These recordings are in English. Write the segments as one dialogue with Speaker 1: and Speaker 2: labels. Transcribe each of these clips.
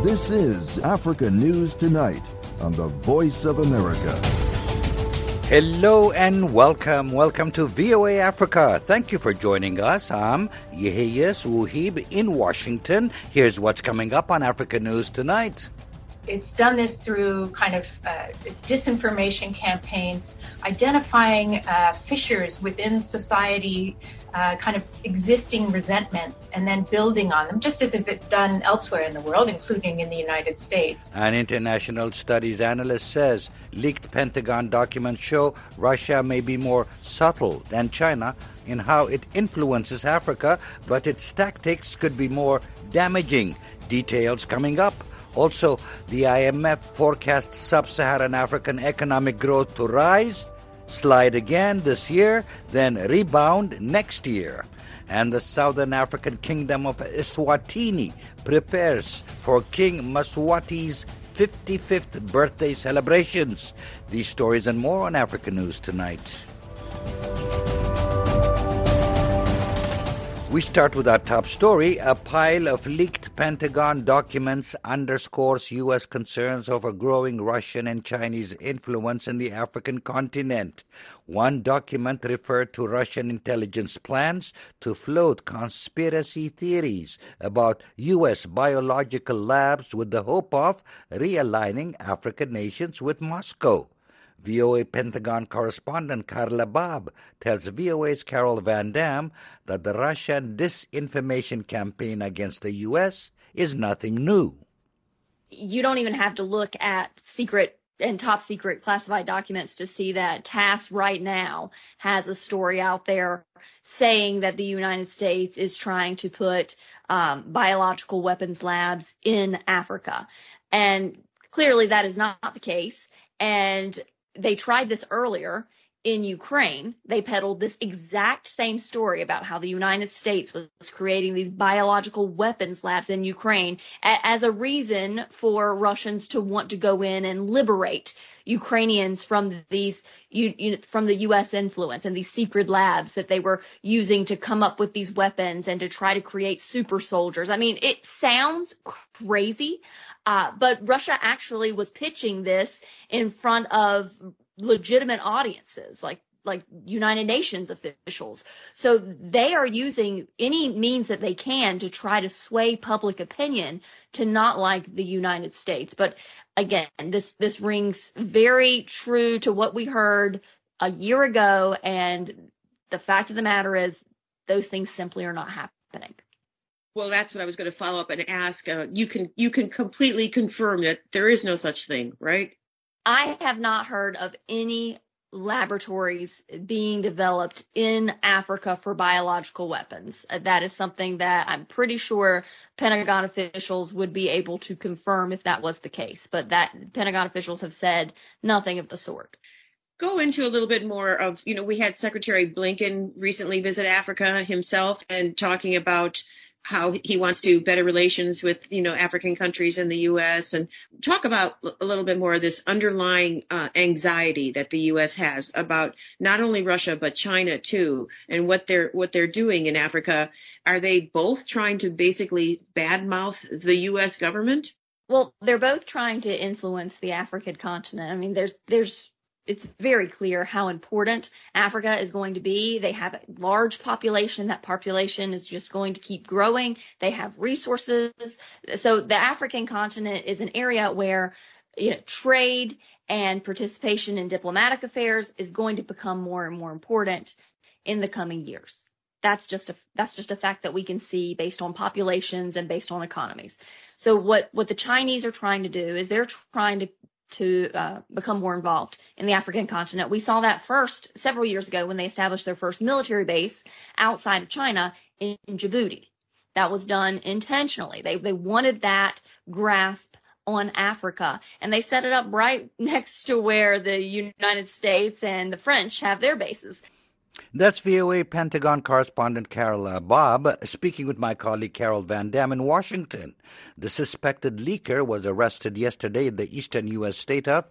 Speaker 1: This is Africa News Tonight on the Voice of America.
Speaker 2: Hello and welcome. Welcome to VOA Africa. Thank you for joining us. I'm Yeheyes Wuhib in Washington. Here's what's coming up on Africa News Tonight.
Speaker 3: It's done this through kind of disinformation campaigns, identifying fissures within society, kind of existing resentments, and then building on them, just as it's done elsewhere in the world, including in the United States.
Speaker 2: An international studies analyst says leaked Pentagon documents show Russia may be more subtle than China in how it influences Africa, but its tactics could be more damaging. Details coming up. Also, the IMF forecasts sub-Saharan African economic growth to rise, slide again this year, then rebound next year. And the Southern African Kingdom of Eswatini prepares for King Mswati's 55th birthday celebrations. These stories and more on Africa News Tonight. We start with our top story. A pile of leaked Pentagon documents underscores U.S. concerns over growing Russian and Chinese influence in the African continent. One document referred to Russian intelligence plans to float conspiracy theories about U.S. biological labs with the hope of realigning African nations with Moscow. VOA Pentagon correspondent Carla Babb tells VOA's Carol Van Dam that the Russian disinformation campaign against the U.S. is nothing new.
Speaker 4: You don't even have to look at secret and top secret classified documents to see that TASS right now has a story out there saying that the United States is trying to put biological weapons labs in Africa. And clearly that is not the case. And they tried this earlier in Ukraine. They peddled this exact same story about how the United States was creating these biological weapons labs in Ukraine as a reason for Russians to want to go in and liberate Ukrainians from these from the U.S. influence and these secret labs that they were using to come up with these weapons and to try to create super soldiers. I mean, it sounds crazy, but Russia actually was pitching this in front of legitimate audiences, like United Nations officials. So they are using any means that they can to try to sway public opinion to not like the United States. But again, this rings very true to what we heard a year ago, and the fact of the matter is those things simply are not happening.
Speaker 5: Well, that's what I was going to follow up and ask. You can completely confirm that there is no such thing, right?
Speaker 4: I have not heard of any laboratories being developed in Africa for biological weapons. That is something that I'm pretty sure Pentagon officials would be able to confirm if that was the case. But that Pentagon officials have said nothing of the sort.
Speaker 5: Go into a little bit more of, we had Secretary Blinken recently visit Africa himself and talking about how he wants to better relations with, African countries and the U.S. and talk about a little bit more of this underlying anxiety that the U.S. has about not only Russia, but China, too, and what they're doing in Africa. Are they both trying to basically badmouth the U.S. government?
Speaker 4: Well, they're both trying to influence the African continent. I mean, it's very clear how important Africa is going to be. They have a large population. That population is just going to keep growing. They have resources. So the African continent is an area where, trade and participation in diplomatic affairs is going to become more and more important in the coming years. That's just a fact that we can see based on populations and based on economies. So what the Chinese are trying to do is they're trying to become more involved in the African continent. We saw that first several years ago when they established their first military base outside of China in Djibouti. That was done intentionally. They wanted that grasp on Africa, and they set it up right next to where the United States and the French have their bases.
Speaker 2: That's VOA Pentagon correspondent Carol Babb speaking with my colleague Carol Van Dam in Washington. The suspected leaker was arrested yesterday in the eastern U.S. state of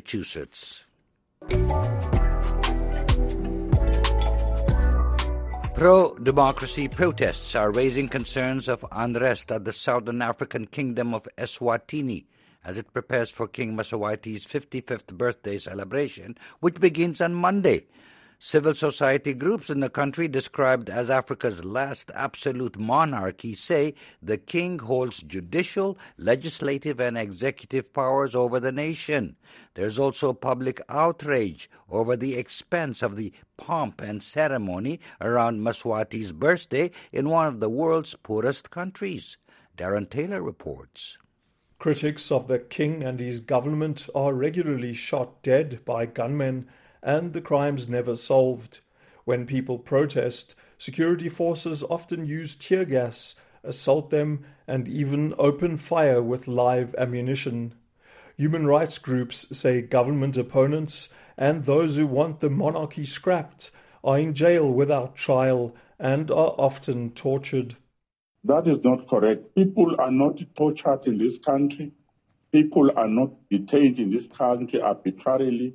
Speaker 2: Massachusetts. Pro-democracy protests are raising concerns of unrest at the southern African kingdom of Eswatini as it prepares for King Mswati's 55th birthday celebration, which begins on Monday. Civil society groups in the country, described as Africa's last absolute monarchy, say the king holds judicial, legislative, and executive powers over the nation. There's also public outrage over the expense of the pomp and ceremony around Mswati's birthday in one of the world's poorest countries. Darren Taylor reports.
Speaker 6: Critics of the king and his government are regularly shot dead by gunmen, and the crimes never solved. When people protest, security forces often use tear gas, assault them, and even open fire with live ammunition. Human rights groups say government opponents and those who want the monarchy scrapped are in jail without trial and are often tortured.
Speaker 7: That is not correct. People are not tortured in this country. People are not detained in this country arbitrarily.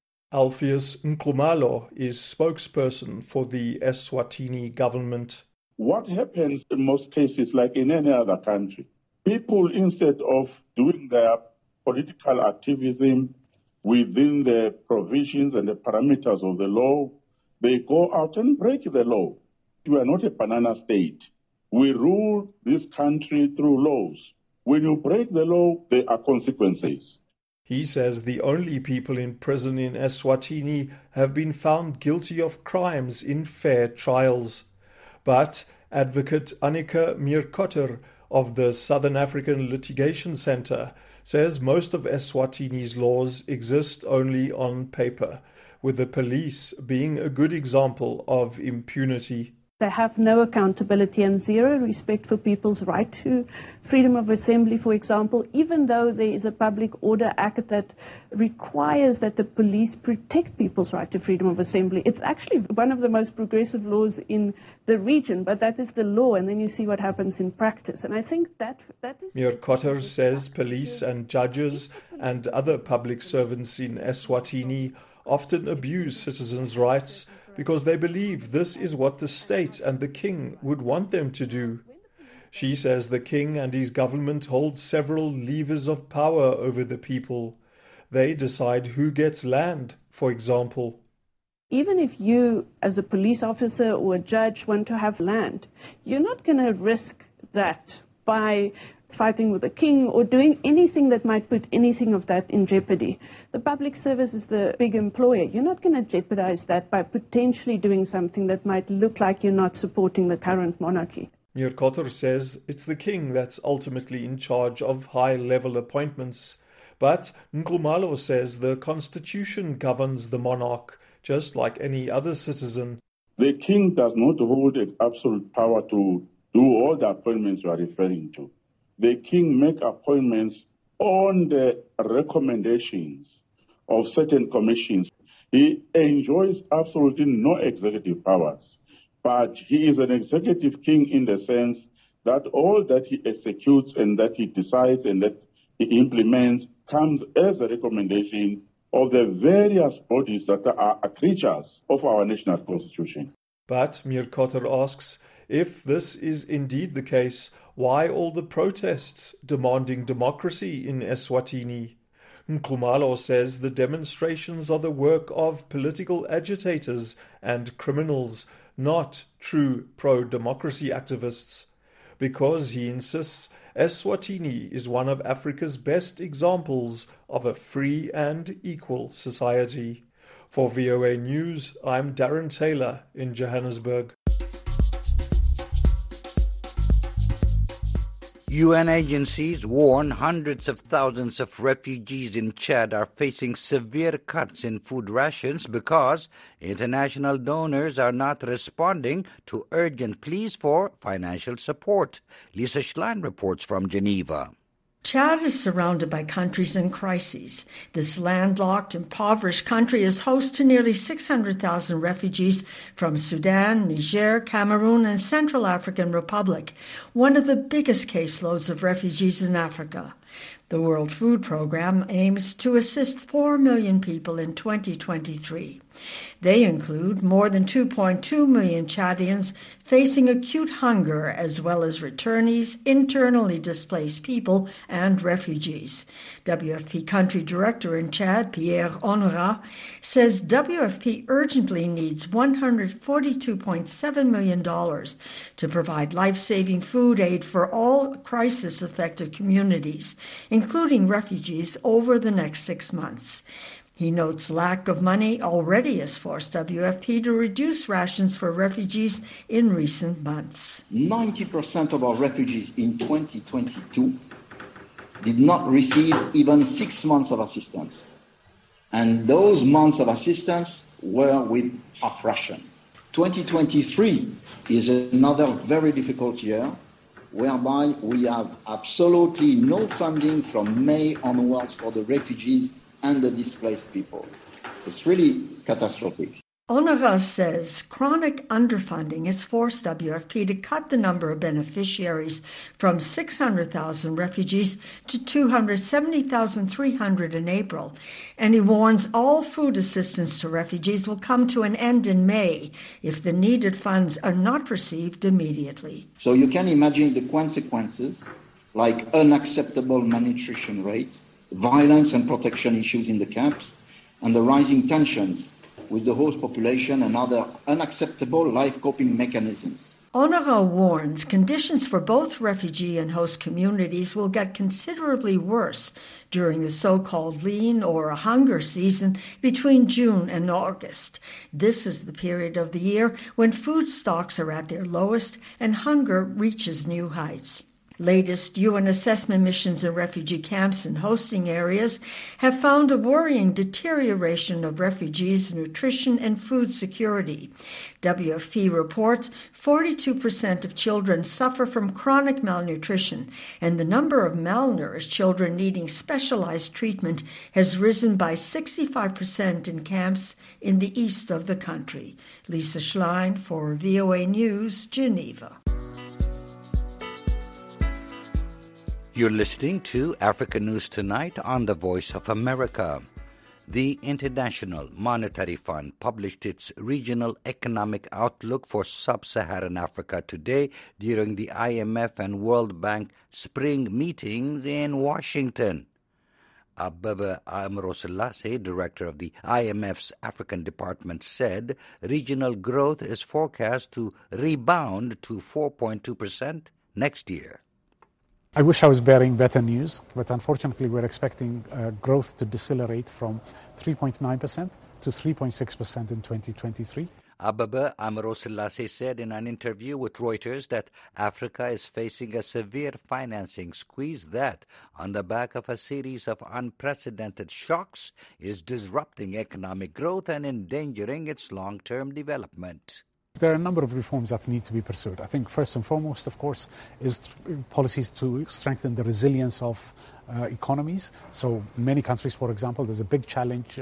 Speaker 6: Alpheus Nxumalo is spokesperson for the Eswatini government.
Speaker 7: What happens in most cases, like in any other country, people, instead of doing their political activism within the provisions and the parameters of the law, they go out and break the law. We are not a banana state. We rule this country through laws. When you break the law, there are consequences.
Speaker 6: He says the only people in prison in Eswatini have been found guilty of crimes in fair trials. But advocate Annika Meerkotter of the Southern African Litigation Centre says most of Eswatini's laws exist only on paper, with the police being a good example of impunity.
Speaker 8: They have no accountability and zero respect for people's right to freedom of assembly, for example, even though there is a Public Order Act that requires that the police protect people's right to freedom of assembly. It's actually one of the most progressive laws in the region, but that is the law, and then you see what happens in practice. And I think that is...
Speaker 6: Meerkotter says police and judges and other public servants in Eswatini often abuse citizens' rights because they believe this is what the state and the king would want them to do. She says the king and his government hold several levers of power over the people. They decide who gets land, for example.
Speaker 8: Even if you, as a police officer or a judge, want to have land, you're not going to risk that by fighting with the king or doing anything that might put anything of that in jeopardy. The public service is the big employer. You're not going to jeopardize that by potentially doing something that might look like you're not supporting the current monarchy.
Speaker 6: Meerkotter says it's the king that's ultimately in charge of high-level appointments. But Nxumalo says the constitution governs the monarch, just like any other citizen.
Speaker 7: The king does not hold an absolute power to do all the appointments you are referring to. The king makes appointments on the recommendations of certain commissions. He enjoys absolutely no executive powers, but he is an executive king in the sense that all that he executes and that he decides and that he implements comes as a recommendation of the various bodies that are creatures of our national constitution.
Speaker 6: But Meerkotter asks, if this is indeed the case, why all the protests demanding democracy in Eswatini? Nxumalo says the demonstrations are the work of political agitators and criminals, not true pro-democracy activists. Because, he insists, Eswatini is one of Africa's best examples of a free and equal society. For VOA News, I'm Darren Taylor in Johannesburg.
Speaker 2: UN agencies warn hundreds of thousands of refugees in Chad are facing severe cuts in food rations because international donors are not responding to urgent pleas for financial support. Lisa Schlein reports from Geneva.
Speaker 9: Chad is surrounded by countries in crises. This landlocked, impoverished country is host to nearly 600,000 refugees from Sudan, Niger, Cameroon, and Central African Republic, one of the biggest caseloads of refugees in Africa. The World Food Programme aims to assist 4 million people in 2023. They include more than 2.2 million Chadians facing acute hunger, as well as returnees, internally displaced people, and refugees. WFP Country Director in Chad, Pierre Honorat, says WFP urgently needs $142.7 million to provide life-saving food aid for all crisis-affected communities, including refugees, over the next 6 months. He notes lack of money already has forced WFP to reduce rations for refugees in recent months.
Speaker 10: 90% of our refugees in 2022 did not receive even 6 months of assistance. And those months of assistance were with half ration. 2023 is another very difficult year, whereby we have absolutely no funding from May onwards for the refugees and the displaced people. It's really catastrophic.
Speaker 9: Honorat says chronic underfunding has forced WFP to cut the number of beneficiaries from 600,000 refugees to 270,300 in April, and he warns all food assistance to refugees will come to an end in May if the needed funds are not received immediately.
Speaker 10: So you can imagine the consequences, like unacceptable malnutrition rates, violence and protection issues in the camps, and the rising tensions with the host population and other unacceptable life coping mechanisms.
Speaker 9: Honorat warns conditions for both refugee and host communities will get considerably worse during the so-called lean or hunger season between June and August. This is the period of the year when food stocks are at their lowest and hunger reaches new heights. Latest UN assessment missions in refugee camps and hosting areas have found a worrying deterioration of refugees' nutrition and food security. WFP reports 42% of children suffer from chronic malnutrition, and the number of malnourished children needing specialized treatment has risen by 65% in camps in the east of the country. Lisa Schlein for VOA News, Geneva.
Speaker 2: You're listening to Africa News Tonight on the Voice of America. The International Monetary Fund published its Regional Economic Outlook for Sub-Saharan Africa today during the IMF and World Bank spring meetings in Washington. Abebe Amroselassie, director of the IMF's African Department, said regional growth is forecast to rebound to 4.2% next year.
Speaker 11: I wish I was bearing better news, but unfortunately we're expecting growth to decelerate from 3.9% to 3.6% in 2023.
Speaker 2: Abebe Amroselassie said in an interview with Reuters that Africa is facing a severe financing squeeze that, on the back of a series of unprecedented shocks, is disrupting economic growth and endangering its long-term development.
Speaker 11: There are a number of reforms that need to be pursued. I think first and foremost, of course, is policies to strengthen the resilience of economies. So in many countries, for example, there's a big challenge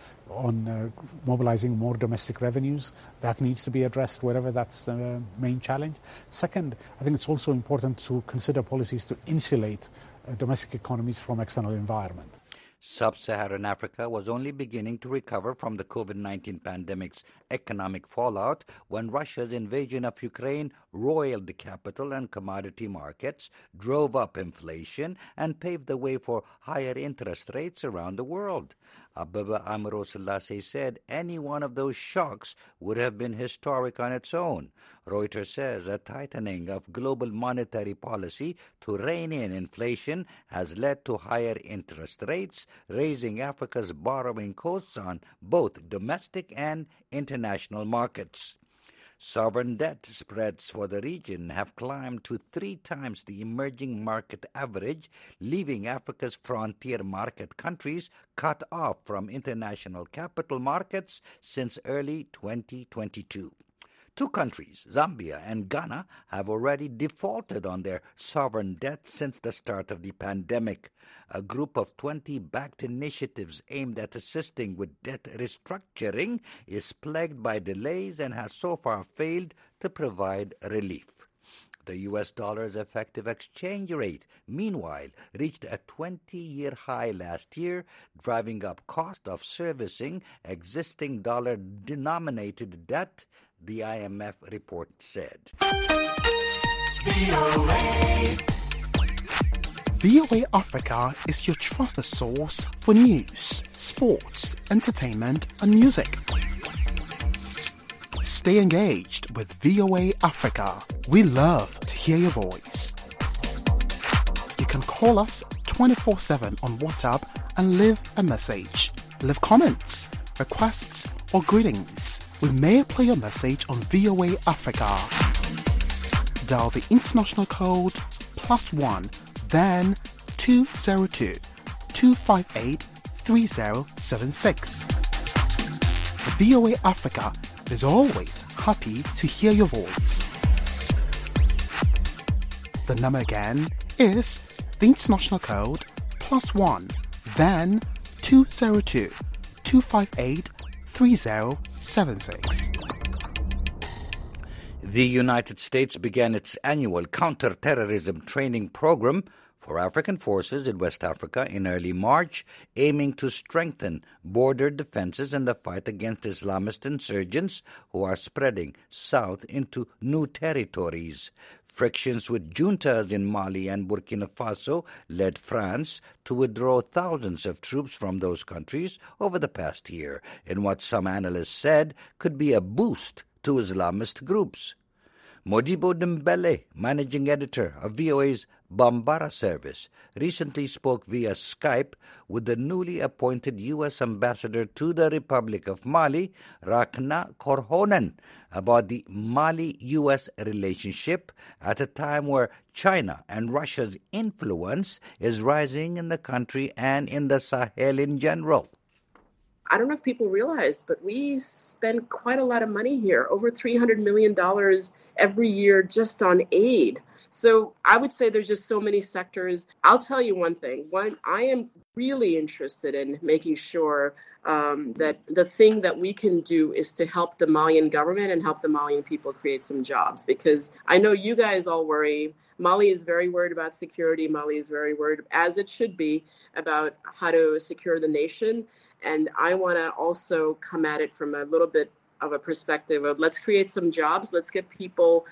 Speaker 11: on mobilizing more domestic revenues. That needs to be addressed wherever that's the main challenge. Second, I think it's also important to consider policies to insulate domestic economies from external environment.
Speaker 2: Sub-Saharan Africa was only beginning to recover from the COVID-19 pandemic's economic fallout when Russia's invasion of Ukraine roiled the capital and commodity markets, drove up inflation, and paved the way for higher interest rates around the world. Abebe Amroselassie said any one of those shocks would have been historic on its own. Reuters says a tightening of global monetary policy to rein in inflation has led to higher interest rates, raising Africa's borrowing costs on both domestic and international markets. Sovereign debt spreads for the region have climbed to 3 times the emerging market average, leaving Africa's frontier market countries cut off from international capital markets since early 2022. 2 countries, Zambia and Ghana, have already defaulted on their sovereign debt since the start of the pandemic. A group of 20 backed initiatives aimed at assisting with debt restructuring is plagued by delays and has so far failed to provide relief. The U.S. dollar's effective exchange rate, meanwhile, reached a 20-year high last year, driving up cost of servicing existing dollar-denominated debt, the IMF report said.
Speaker 12: VOA Africa is your trusted source for news, sports, entertainment, and music. Stay engaged with VOA Africa. We love to hear your voice. You can call us 24/7 on WhatsApp and leave a message. Leave comments, requests, or greetings. We may play your message on VOA Africa. Dial the international code +1, then 202-258-3076. VOA Africa is always happy to hear your voice. The number again is the international code +1, then 202-258-3076.
Speaker 2: The United States began its annual counterterrorism training program for African forces in West Africa in early March, aiming to strengthen border defenses in the fight against Islamist insurgents who are spreading south into new territories. Frictions with juntas in Mali and Burkina Faso led France to withdraw thousands of troops from those countries over the past year, in what some analysts said could be a boost to Islamist groups. Modibo Dembele, managing editor of VOA's Bambara service, recently spoke via Skype with the newly appointed U.S. ambassador to the Republic of Mali, Rakna Korhonen, about the Mali-U.S. relationship at a time where China and Russia's influence is rising in the country and in the Sahel in general.
Speaker 13: I don't know if people realize, but we spend quite a lot of money here, over $300 million every year just on aid. So I would say there's just so many sectors. I'll tell you one thing. One, I am really interested in making sure that the thing that we can do is to help the Malian government and help the Malian people create some jobs, because I know you guys all worry. Mali is very worried about security. Mali is very worried, as it should be, about how to secure the nation. And I want to also come at it from a little bit of a perspective of let's create some jobs. Let's get people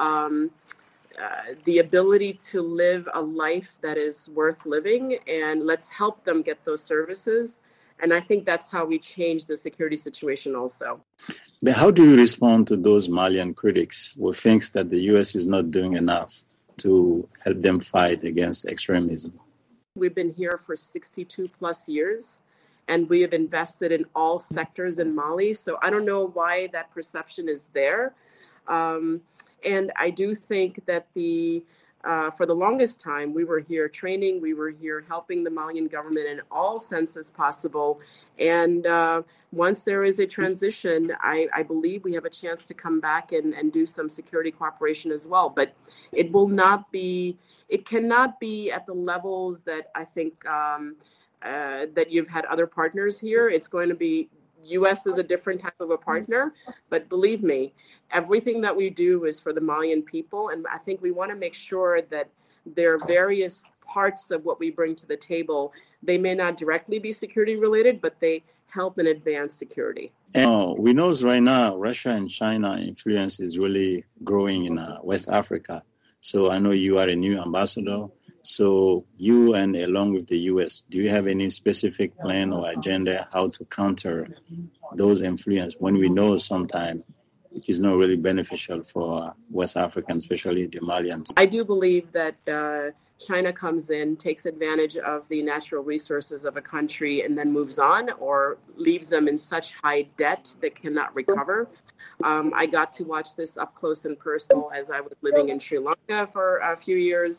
Speaker 13: the ability to live a life that is worth living, and let's help them get those services. And I think that's how we change the security situation also.
Speaker 14: But how do you respond to those Malian critics who think that the U.S. is not doing enough to help them fight against extremism?
Speaker 13: We've been here for 62 plus years, and we have invested in all sectors in Mali. So I don't know why that perception is there. And I do think that for the longest time, we were here training, we were here helping the Malian government in all senses possible. And once there is a transition, I believe we have a chance to come back and do some security cooperation as well. But it cannot be at the levels that I think that you've had other partners here. It's going to be U.S. is a different type of a partner, but believe me, everything that we do is for the Malian people, and I think we want to make sure that there are various parts of what we bring to the table. They may not directly be security related, but they help and advance security.
Speaker 14: And we know right now Russia and China influence is really growing in West Africa. So I know you are a new ambassador. So you and along with the U.S., do you have any specific plan or agenda how to counter those influence when we know sometimes it is not really beneficial for West Africans, especially the Malians?
Speaker 13: I do believe that China comes in, takes advantage of the natural resources of a country and then moves on or leaves them in such high debt they cannot recover. I got to watch this up close and personal as I was living in Sri Lanka for a few years.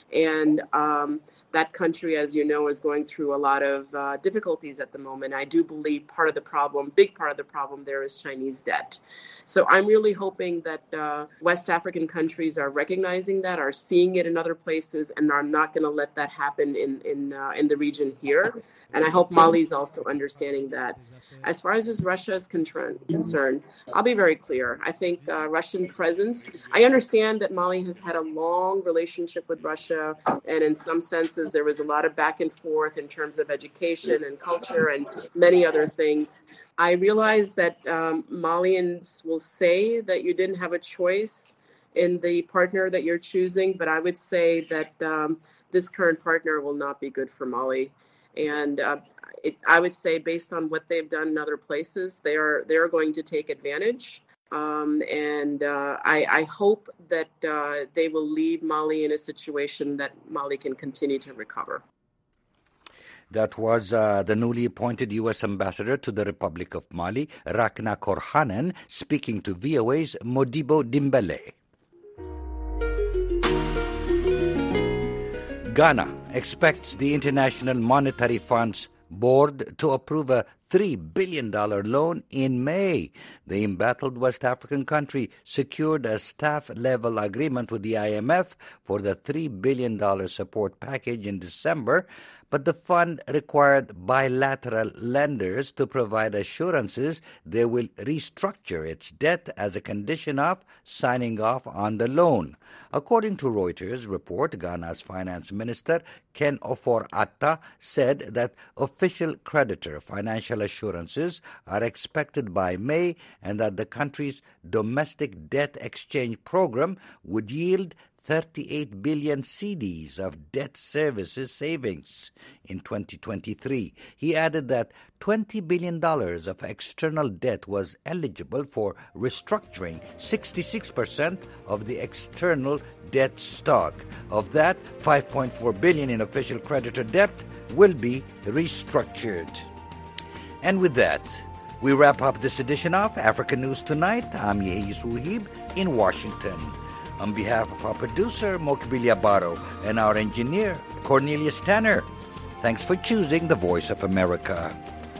Speaker 13: And that country, as you know, is going through a lot of difficulties at the moment. I do believe big part of the problem there is Chinese debt. So I'm really hoping that West African countries are recognizing that, are seeing it in other places, and are not going to let that happen in the region here. And I hope Mali is also understanding that. As far as Russia is concerned, I'll be very clear. I think Russian presence, I understand that Mali has had a long relationship with Russia, and in some senses there was a lot of back and forth in terms of education and culture and many other things. I realize that Malians will say that you didn't have a choice in the partner that you're choosing, but I would say that this current partner will not be good for Mali. And I would say, based on what they've done in other places, they're going to take advantage. I hope that they will leave Mali in a situation that Mali can continue to recover.
Speaker 2: That was the newly appointed U.S. ambassador to the Republic of Mali, Rakna Korhanen, speaking to VOA's Modibo Dimbele. Ghana expects the International Monetary Fund's board to approve a $3 billion loan in May. The embattled West African country secured a staff-level agreement with the IMF for the $3 billion support package in December, but the fund required bilateral lenders to provide assurances they will restructure its debt as a condition of signing off on the loan. According to Reuters report, Ghana's finance minister, Ken Ofor-Atta, said that official creditor financial assurances are expected by May and that the country's domestic debt exchange program would yield 38 billion cedis of debt services savings in 2023. He added that $20 billion of external debt was eligible for restructuring, 66% of the external debt stock. Of that, $5.4 billion in official creditor debt will be restructured. And with that, we wrap up this edition of African News Tonight. I'm Yehi Suhib in Washington. On behalf of our producer, Mokbilia Baro, and our engineer, Cornelius Tanner, thanks for choosing the Voice of America.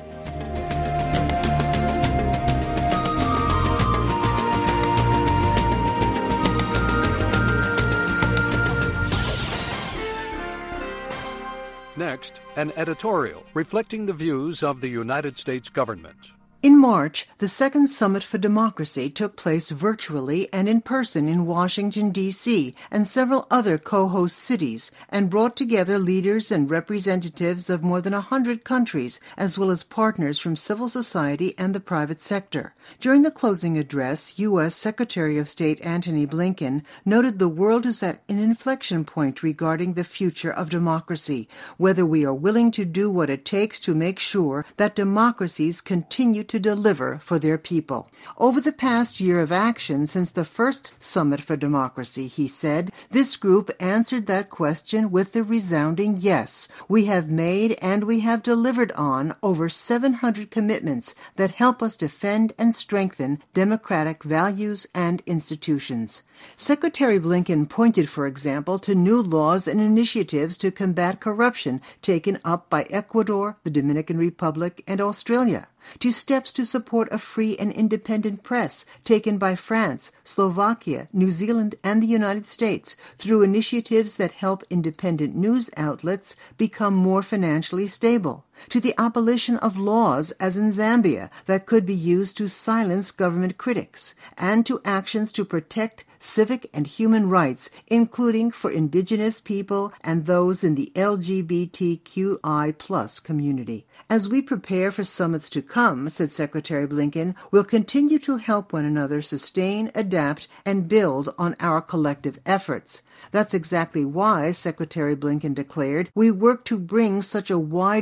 Speaker 15: Next, an editorial reflecting the views of the United States government.
Speaker 16: In March, the Second Summit for Democracy took place virtually and in person in Washington, D.C., and several other co-host cities, and brought together leaders and representatives of more than 100 countries, as well as partners from civil society and the private sector. During the closing address, U.S. Secretary of State Antony Blinken noted the world is at an inflection point regarding the future of democracy, whether we are willing to do what it takes to make sure that democracies continue to deliver for their people. Over the past year of action since the first Summit for Democracy, he said, this group answered that question with a resounding yes. We have made and we have delivered on over 700 commitments that help us defend and strengthen democratic values and institutions. Secretary Blinken pointed, for example, to new laws and initiatives to combat corruption taken up by Ecuador, the Dominican Republic, and Australia, to steps to support a free and independent press taken by France, Slovakia, New Zealand, and the United States through initiatives that help independent news outlets become more financially stable, to the abolition of laws, as in Zambia, that could be used to silence government critics, and to actions to protect civic and human rights, including for indigenous people and those in the LGBTQI+ community. As we prepare for summits to come, said Secretary Blinken, we'll continue to help one another sustain, adapt, and build on our collective efforts. That's exactly why, Secretary Blinken declared, we work to bring such a wide range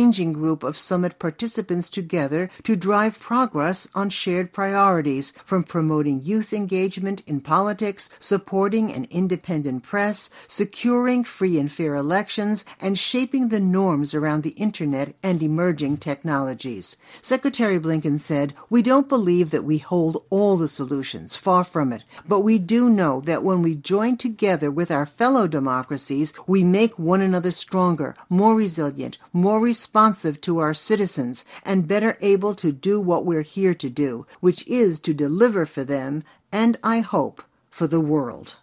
Speaker 16: wide-ranging group of summit participants together to drive progress on shared priorities, from promoting youth engagement in politics, supporting an independent press, securing free and fair elections, and shaping the norms around the Internet and emerging technologies. Secretary Blinken said, "We don't believe that we hold all the solutions, far from it, but we do know that when we join together with our fellow democracies, we make one another stronger, more resilient, more responsive to our citizens, and better able to do what we're here to do, which is to deliver for them, and I hope, for the world."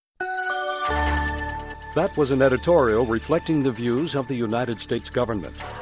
Speaker 15: That was an editorial reflecting the views of the United States government.